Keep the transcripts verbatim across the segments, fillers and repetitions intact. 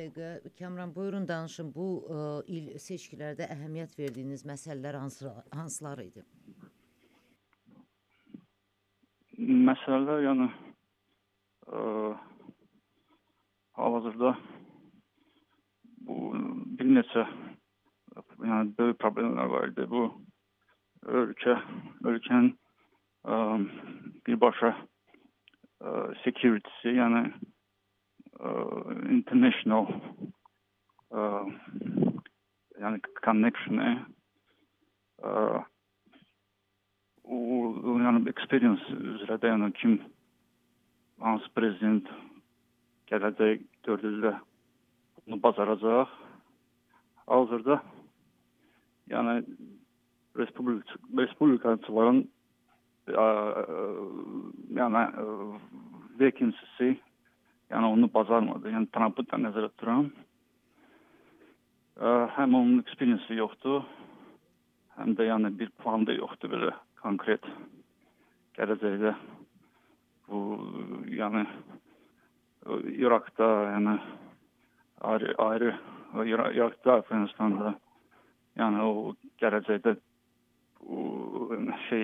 dəqiqə. Kamran, buyurun danışın. Bu ə, il seçkilərdə əhəmiyyət verdiyiniz məsələlər hansı, hansılar idi? Məsələlər, yəni ə, hal-hazırda bu bir neçə yəni böyük problemlər var idi. Bu ölkə, ölkənin ə, birbaşa ə, security'si, yəni ə, international ə, yəni connection'ı ə, o, yəni experience üzrə də, yəni kim, hansı prezident gələcək dörd ildə bunu bacaracaq. Hazırda yəni Respublik Respublikaçıların ə, yəni ə, vacancy'si, yəni onu bacarmadı. Yəni Trump'ı da nəzərə tuturam. Ə, həm onun experience yoxdur, həm də yəni bir plan da yoxdur belə konkret gələcəkdə. Bu yəni İraqda, yəni ayrı ayrı İraqda, Afganistan'da, yəni o gələcəkdə o şey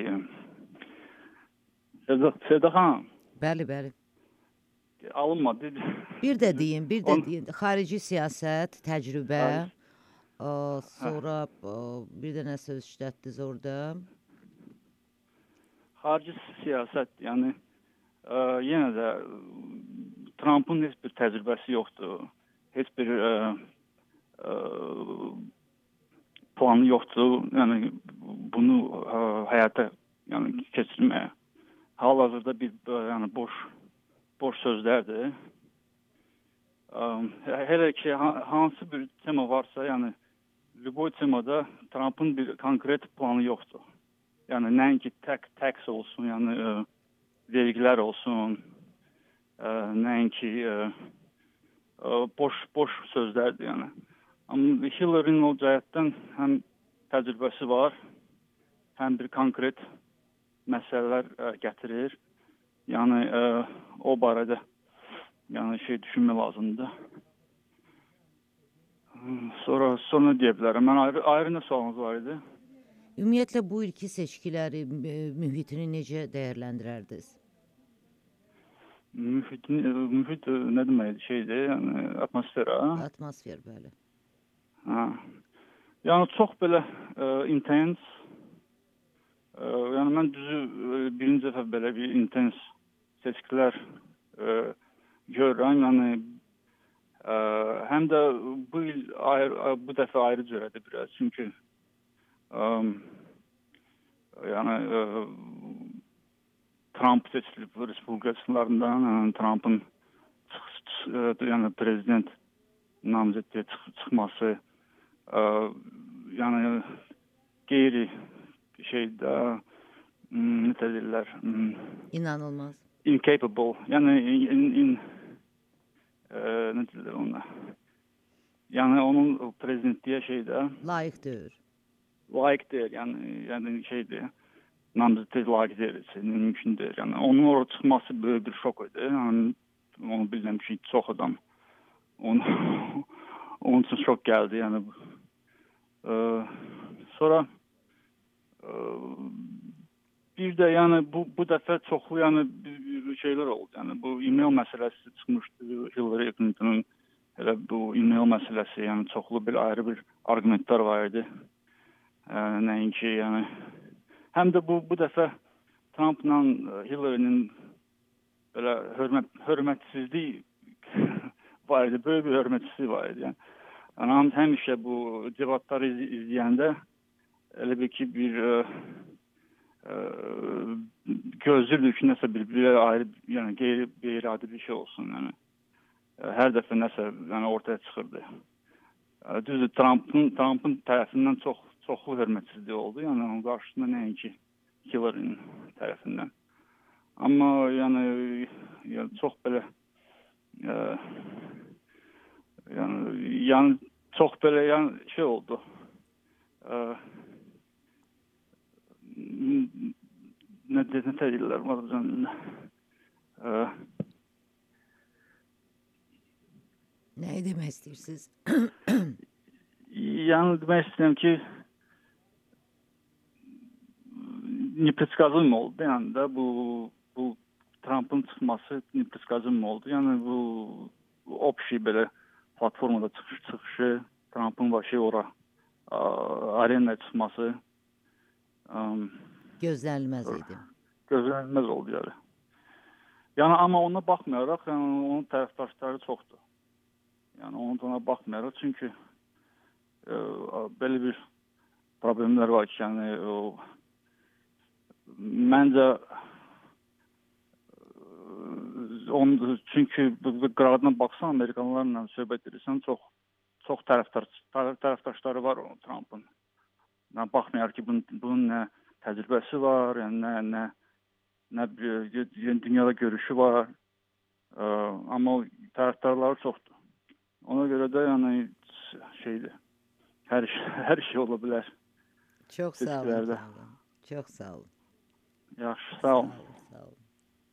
Seda xanım. Bəli, bəli. Alınmadı. Bir də deyin, bir də On... deyin. Xarici siyasət, təcrübə, ə, sonra ə, bir də nə söz işlətdiniz orada? Xarici siyasət, yəni ə, yenə də Trump'ın heç bir təcrübəsi yoxdur. Heç bir ə, ə, planı yoxdur. Yəni bunu ə, həyata yəni keçirməyə. Hal-hazırda bir ə, yəni boş boş sözlərdir. Ə, hələ ki hansı bir tema varsa, yəni любой temada Trump'ın bir konkret planı yoxdur. Yəni nəinki tax, tax olsun, yəni ə, vergilər olsun, ə, nəinki ə, ə, boş boş sözlərdir yəni. Amma Hillary'nin o cəhətdən həm təcrübəsi var, həm bir konkret məsələlər ə, gətirir. Yəni ə, o barədə yəni şey düşünmək lazımdır. Sonra sonra deyə bilərəm. Mən ayrı ayrı nə sualınız var idi? Ümumiyyətlə bu ilki seçkiləri mühitini necə dəyərləndirərdiniz? Mühit, mühit nə deməkdir? Şeydir, yəni atmosfera. Atmosfer, bəli. Ha. Yəni çox belə ə, intens. Ə, yəni mən düzü ə, birinci dəfə belə bir intens seçkilər ə, görürəm. Yəni ə, həm də bu il ayrı, bu dəfə ayrı cürədir biraz. Çünki ə, yəni ə, Trump seçilib respublikaçılarından, yəni Trump'ın yəni prezident namizədliyə çıx çıxması ə, yəni qeyri şeydə nə deyirlər? İnanılmaz. Incapable. Yəni in, in ə, nə deyirlər ona? Yəni onun prezidentliyə şeydə layiq deyil. Layiq deyil. Yəni yəni şeydir. Namizədliyə layiq deyil. Mümkün deyil. Yəni onun oraya çıxması böyük bir şok idi. Yəni onu bilirəm ki, çox adam onu onun üçün şok gəldi. Yəni ə, sonra ə, bir də yəni bu bu dəfə çoxlu yəni şeylər oldu. Yəni bu email məsələsi çıxmışdı. Hillary Clinton'un elə bu email məsələsi, yəni çoxlu bir ayrı bir arqumentlər var idi. Ə, nəinki yəni həm də bu bu dəfə Trump'la Hillary'nin belə hörmət hörmətsizlik var idi. Böyük bir hörmətsizlik var idi. Yəni, yəni həmişə bu debatları iz izləyəndə elə bir ki bir ə, ə, gözlürdür ki, nəsə bir, bir ayrı, yəni qeyri, qeyri-adi bir şey olsun. Yəni hər dəfə nəsə yəni ortaya çıxırdı. Düzdür, Trump'ın Trump'ın tərəfindən çox çoxlu hörmətsizlik oldu. Yəni onun qarşısında nəinki Hillary'nin tərəfindən. Amma yəni, yəni çox belə ə, yəni, yəni çox belə yəni şey oldu. Ə, nə nə deyirlər məncə? Nəyi demək istəyirsiniz? Yəni demək istəyirəm ki, непредсказуемо oldu. Yəni də bu bu Trump'ın çıxması непредсказуемо oldu. Yəni bu общий belə platformada çıxış çıxışı, Trump'ın başı ora arenaya çıxması gözlənilməz idi. Gözlənilməz oldu yəni. Yəni amma ona baxmayaraq, yəni onun tərəfdaşları çoxdur. Yəni onun ona baxmayaraq, çünki e, belə bir problemlər var ki, yəni o məncə onun çünki bu qırağına baxsan Amerikalılarla söhbət edirsən, çox çox tərəfdaş tərəfdaşları var onun Trump'ın. Yəni baxmayaraq ki, bunun, bunun nə təcrübəsi var, yəni nə nə nə bir dünyada görüşü var. Ə, amma tərəfdarları çoxdur. Ona görə də yəni şeydir. Hər hər şey ola bilər. Çox sağ olun. Çox sağ olun. Yaxşı, sağ olun. Sağ olun. Sağ olun.